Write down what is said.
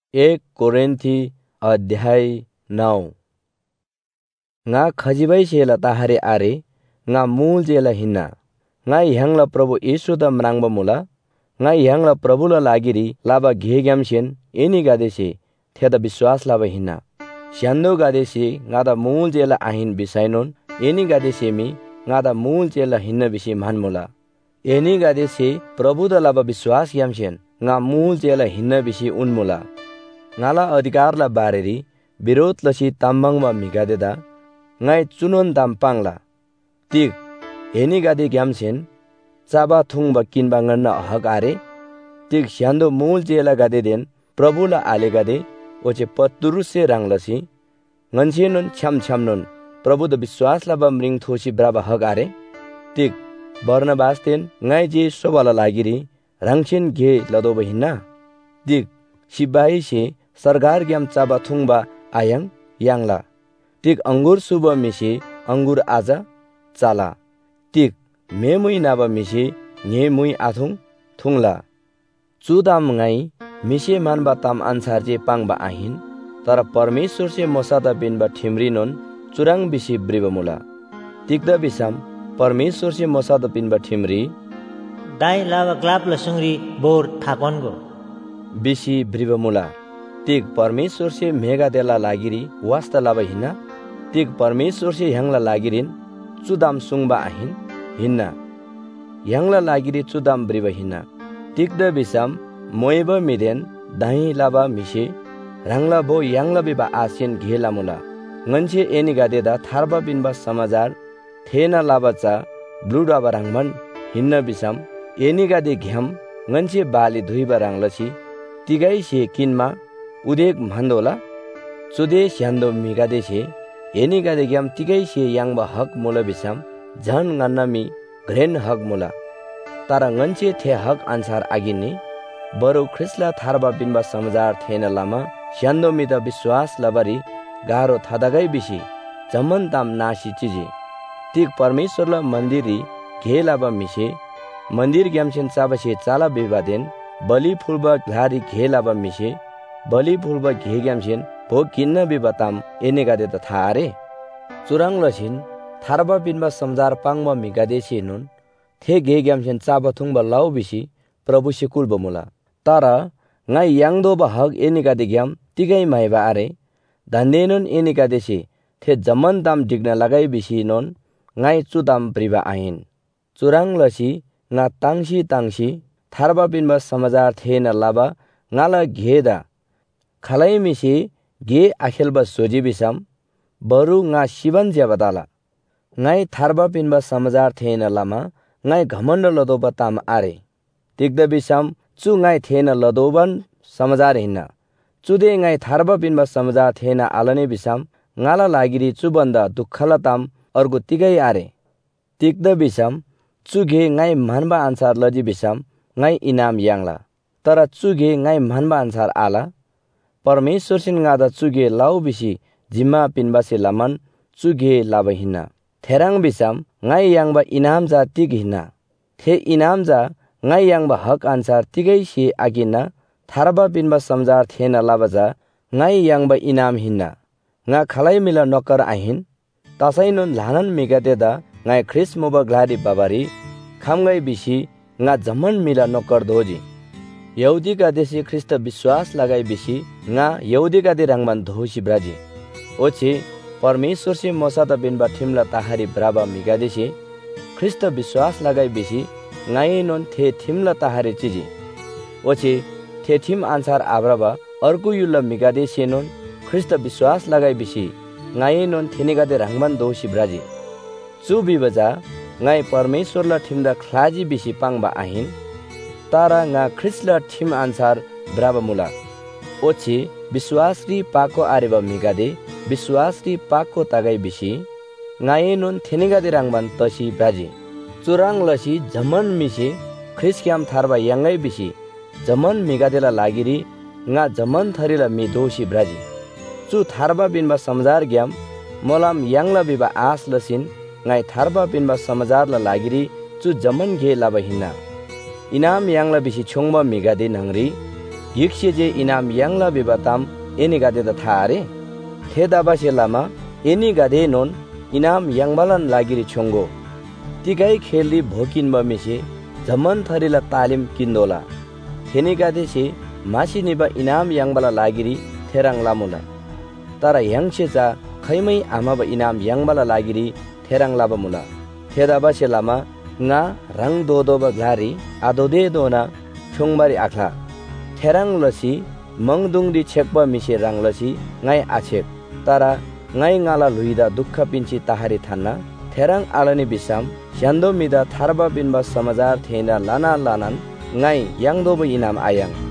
1 कोरिन्थी अध्याय 9 nga khajibai sela tahare are nga mul jela hinna nga yangla प्रभु यीशु द mrangba mula nga yangla प्रभु la lagiri laba ghegam shen eni gadese theda विश्वास laba hinna syando gadese nga da mul jela ahin bisainon eni gadese mi nga da mul jela hinna bisi manmula eni gadese प्रभु द laba विश्वास yam shen nga mul jela hinna bisi unmula ngala अधिकार ला बारेरी विरोध लसी ताम्बंग वा मिगादेदा ngai chunon dam pangla tik eni gade gyamsen chaba thung ba kin bangan na hak are tik syando mul jela gade den प्रभु ला आले गदे ओचे पत्तुरु से रांगलसी ngансेनन छम छमनन प्रभु the विश्वास ला बमरिङ थोसी ब्राबा हक आरे tik बर्नबास्तेन ngai जे सोबाला लागिरी रांगछिन गे लदो बहिना tik सिबाही से सरगार ग्याम चाबा थुङबा आयङ याङला tik अंगुर सुब मिसी अंगुर आजा चाला tik मेमुई नाबा मिसी ने मुई आथुङ थुङला चुदाम ngai मिसे मानबा ताम अनुसार जे पाङबा आहिन तर परमेश्वर से मोसादा बिनबा ठिमरिनन चुराङ बिसी ब्रिबमुला tik द बिसाम परमेश्वर से मोसादा बिनबा ठिमरी दाइ लावा क्लाप लसुङरी बोर थाकनको बिसी ब्रिबमुला tik परमेश्वर से मेगा देला लागिरी वास्ता लाबा हिन्ना tik परमेश्वर से ह्याङला लागिरिन चुदाम सुङबा आहिन हिन्ना ह्याङला लागिरी चुदाम ब्रिबा हिन्ना tik द बिसाम मोइब मिदेन दाही लाबा मिसे रांगला बो याङला बिबा आसिन घेला मुला ngансे एनी गादेदा थारबा बिनबा समाचार थेना लाबाचा ब्लुडाबा रांगमन हिन्ना बिसाम एनी गादे घ्याम ngансे बाली धुइबा रांगलसी तिगाई से किनमा उदेक मान्दोला चुदे स्यान्दो मिगादे से एनी गादे ग्याम तिगाई से यांगबा हक मोला बिसाम झन ngannami घ्रेन हक मोला तारा ngансे थे हक अनुसार आगिनी बरु ख्रिस्ला थारबा बिनबा समाचार थेन लामा स्यान्दो मिदा विश्वास लबरी गारो थादागै बिसी जमन ताम नासी चिजे तिक परमेश्वरला मन्दिरी घेलाबा मिसे मन्दिर ग्यामसेन चाबसे चाला बिबादेन बलि फुलबा घारी घेलाबा मिसे बलि फुलबा घे ग्यामसेन भो किन्न बिबाताम एने गादे त थारे चुराङ लसिन थारबा बिनबा समाचार पाङबा मिगादेसे नुन थे घे ग्यामसेन चाबा थुङबा लाउ बिसी प्रभु से कुल बमुला तारा ngai yangdo ba hak eni gade gyam tigai maiba are dandenon eni gade se the zaman dam digna lagai bisi non ngai chudam priba ain churang lasi nga tangsi tharba binba samajar thena laba ngala gheda khalai misi ge akhelba soji bisam baru nga siban jabadala ngai tharba binba samajar thena lama ngai घमण्ड लदोबा ताम आरे तिग्द बिसाम चु ngai थेना लदोबन समाचार हिन्ना चुदे ngai थारबा बिनबा समाचार थेना आलने बिसाम ngala लागिरी चुबन्दा दुखला ताम अर्गु तिगै आरे तिग्द बिसाम चुगे ngai मानबा अनुसार लजी बिसाम ngai इनाम याङला तर चुगे ngai मानबा अनुसार आला परमेश्वर सिन गादा चुगे लाउ बिसी जिम्मा पिनबा से लामन चुगे लाबा हिन्ना थेराङ बिसाम ngai याङबा इनाम जा तिग हिन्ना थे इनाम जा ngai याङबा हक अनुसार तिगै से आगिना थारबा बिनबा समाचार थेना लाबाजा ngai याङबा इनाम हिन्ना nga khalai mila nokar ahin tasainon lanan migadeda ngai khris moba glari babari khamgai bisi nga zaman mila nokar doji यहुदी का देशी ख्रिस्त विश्वास लगाई बिसी nga यहुदी का दे रंगमान धोसी ब्राजी ओछे परमेश्वर से मोसादा बिनबा ठिमला ताहारी ब्राबा मिगादेसी ख्रिस्त विश्वास लगाई बिसी ngai non थे ठिमला ताहारी चिजी ओछे थे ठिम अनुसार आब्राबा अर्को युला मिगादेसी non ख्रिस्त विश्वास लगाई बिसी ngai non थेनेगादे रंगमान दोसी ब्राजी चु बिबजा ngai परमेश्वरला ठिमदा ख्लाजी बिसी पाङबा आहिन तारा nga ख्रिस्टला ठिम अनुसार ब्राबा मुला ओछे विश्वासरी पाको आरेबा मिगादे विश्वासरी पाको तागाई बिसी ngai non थेनेगादे रंगमान तसी ब्राजी चुराङ लसी जमन मिसे ख्रिस्क्याम थारबा यांगै बिसी जमन मिगादेला लागिरी nga जमन थरीला मि दोसी ब्राजी चु थारबा बिनबा समाचार ग्याम मोलाम यांगला बिबा आस लसिन ngai थारबा बिनबा समाचार ला लागिरी चु जमन घे लाबा हिन्ना इनाम यांगला बिसी छोङबा मिगादे नंगरी yikse je inam yangla bibatam eni gade da thare theda base lama eni gade non inam yangbalan lagiri chongo tigai khelli bhokin bamisi zaman tharila talim kindola theni gade se masini ba inam yangbala lagiri therang lamula tara yangse ja khaimai ama ba inam yangbala lagiri therang labamula theda base lama nga rang dodo ba glari adode dona chongmari akhla therang lasi mangdungdi chekba misi rang lasi ngai achek tara ngai ngala luida dukha pinchi tahari thanna therang alani bisam yando mida tharba binba samajar thena lana lanan ngai yangdo ba inam ayang